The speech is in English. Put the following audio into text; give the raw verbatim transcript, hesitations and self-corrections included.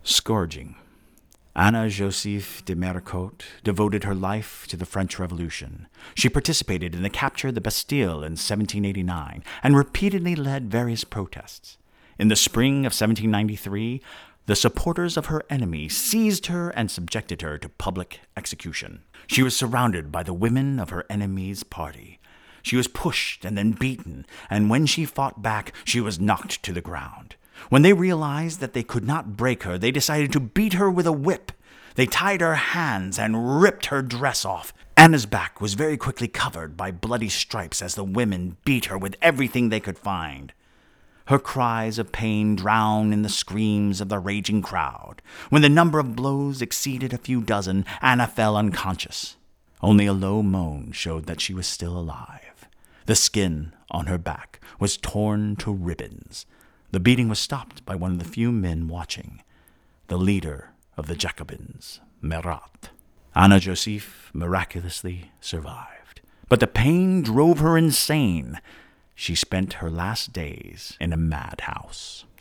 Scourging. Anna Joseph de Méricourt devoted her life to the French Revolution. She participated in the capture of the Bastille in seventeen eighty-nine and repeatedly led various protests. In the spring of seventeen ninety-three, the supporters of her enemy seized her and subjected her to public execution. She was surrounded by the women of her enemy's party. She was pushed and then beaten, and when she fought back, she was knocked to the ground. When they realized that they could not break her, they decided to beat her with a whip. They tied her hands and ripped her dress off. Anna's back was very quickly covered by bloody stripes as the women beat her with everything they could find. Her cries of pain drowned in the screams of the raging crowd. When the number of blows exceeded a few dozen, Anna fell unconscious. Only a low moan showed that she was still alive. The skin on her back was torn to ribbons. The beating was stopped by one of the few men watching, the leader of the Jacobins, Marat. Anna Joseph miraculously survived, but the pain drove her insane. She spent her last days in a madhouse.